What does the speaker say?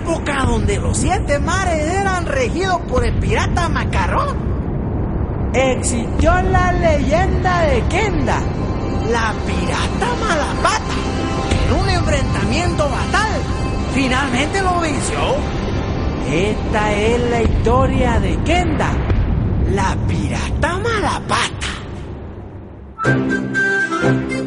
época donde los 7 mares eran regidos por el pirata Macarrón, existió la leyenda de Kenda, la pirata Malapata, que en un enfrentamiento fatal finalmente lo venció. Esta es la historia de Kenda, la pirata Malapata.